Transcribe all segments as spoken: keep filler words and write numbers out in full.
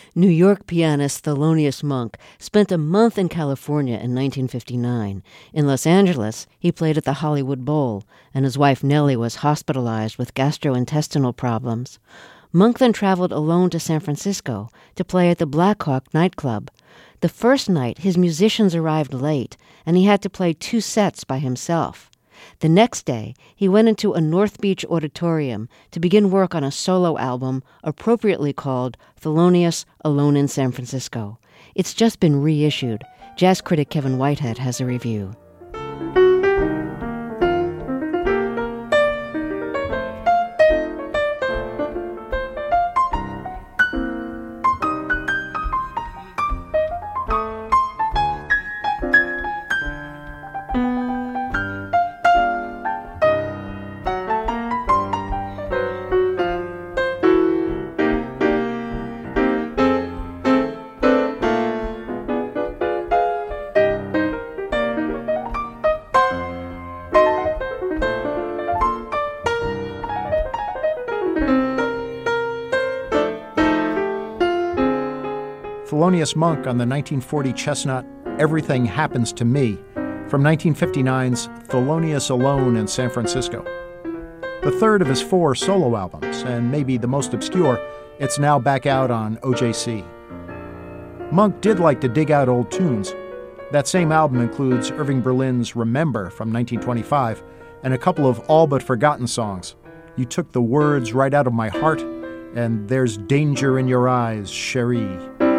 New York pianist Thelonious Monk spent a month in California in nineteen fifty-nine. In Los Angeles, he played at the Hollywood Bowl, and his wife Nellie was hospitalized with gastrointestinal problems. Monk then traveled alone to San Francisco to play at the Black Hawk nightclub. The first night, his musicians arrived late, and he had to play two sets by himself. The next day, he went into a North Beach auditorium to begin work on a solo album appropriately called Thelonious Alone in San Francisco. It's just been reissued. Jazz critic Kevin Whitehead has a review. Thelonious Monk on the nineteen forty chestnut Everything Happens to Me from nineteen fifty-nine's Thelonious Alone in San Francisco. The third of his four solo albums, and maybe the most obscure, it's now back out on O J C. Monk did like to dig out old tunes. That same album includes Irving Berlin's Remember from nineteen twenty-five and a couple of all but forgotten songs. You Took the Words Right Out of My Heart and There's Danger in Your Eyes, Cherie.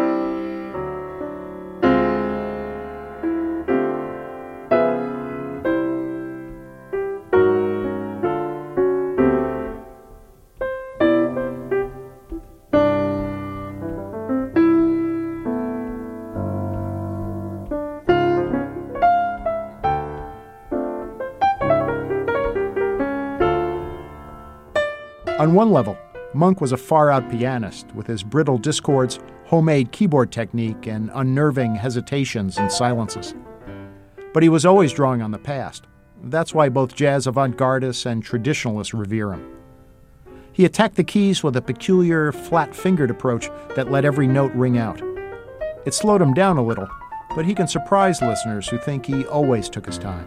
On one level, Monk was a far-out pianist with his brittle discords, homemade keyboard technique, and unnerving hesitations and silences. But he was always drawing on the past. That's why both jazz avant-gardists and traditionalists revere him. He attacked the keys with a peculiar, flat-fingered approach that let every note ring out. It slowed him down a little, but he can surprise listeners who think he always took his time.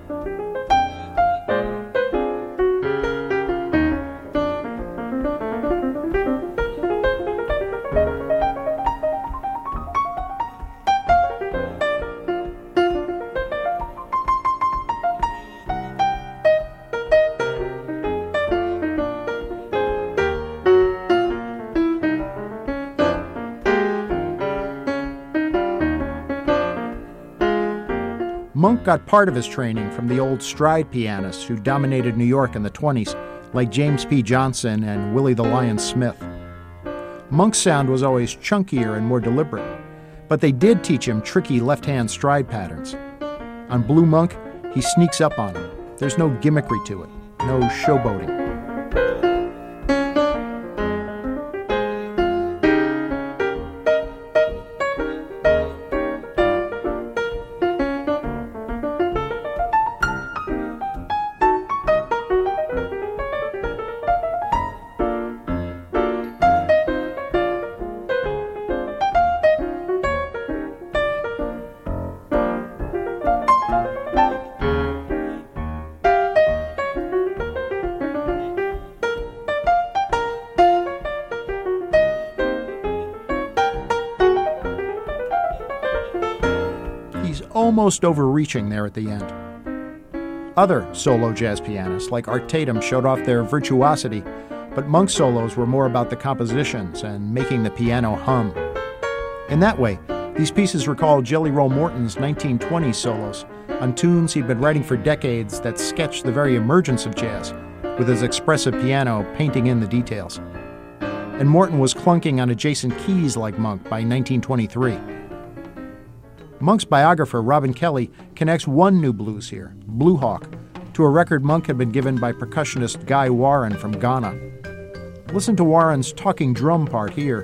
Monk got part of his training from the old stride pianists who dominated New York in the twenties, like James P. Johnson and Willie the Lion Smith. Monk's sound was always chunkier and more deliberate, but they did teach him tricky left-hand stride patterns. On Blue Monk, he sneaks up on him. There's no gimmickry to it, no showboating. Almost overreaching there at the end. Other solo jazz pianists like Art Tatum showed off their virtuosity, but Monk's solos were more about the compositions and making the piano hum. In that way, these pieces recall Jelly Roll Morton's nineteen twenties solos on tunes he'd been writing for decades that sketched the very emergence of jazz, with his expressive piano painting in the details. And Morton was clunking on adjacent keys like Monk by nineteen twenty-three. Monk's biographer, Robin Kelly, connects one new blues here, Blue Hawk, to a record Monk had been given by percussionist Guy Warren from Ghana. Listen to Warren's talking drum part here.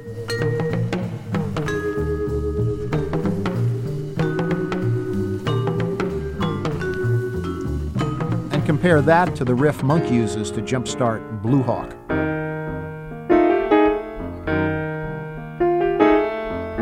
And compare that to the riff Monk uses to jumpstart Blue Hawk.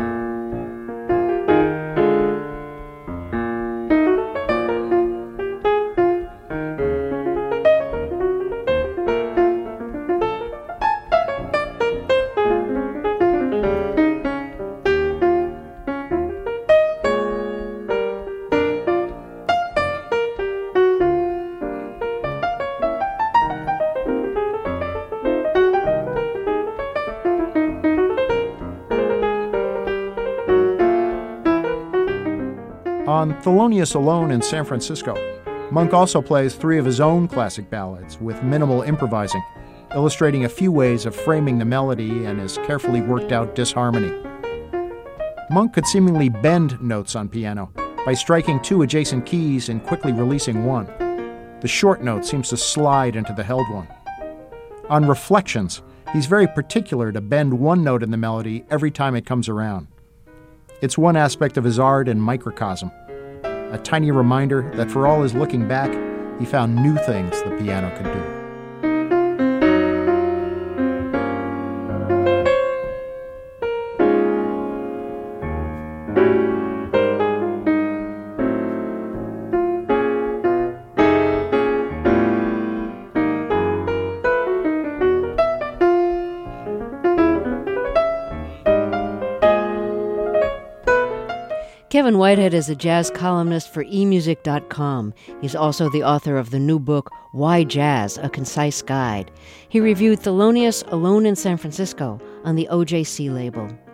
On Thelonious Alone in San Francisco, Monk also plays three of his own classic ballads with minimal improvising, illustrating a few ways of framing the melody and his carefully worked-out disharmony. Monk could seemingly bend notes on piano by striking two adjacent keys and quickly releasing one. The short note seems to slide into the held one. On Reflections, he's very particular to bend one note in the melody every time it comes around. It's one aspect of his art and microcosm, a tiny reminder that for all his looking back, he found new things the piano could do. Kevin Whitehead is a jazz columnist for e music dot com. He's also the author of the new book, Why Jazz? A Concise Guide. He reviewed Thelonious Alone in San Francisco on the O J C label.